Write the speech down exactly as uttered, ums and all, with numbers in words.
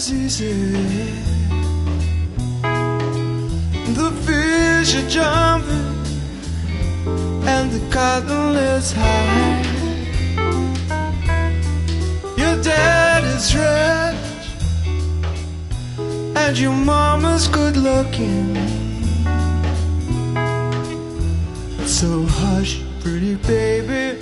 is easy. The fish are jumping and the cotton is high. Your dad is rich and your mama's good looking. So hush, pretty baby,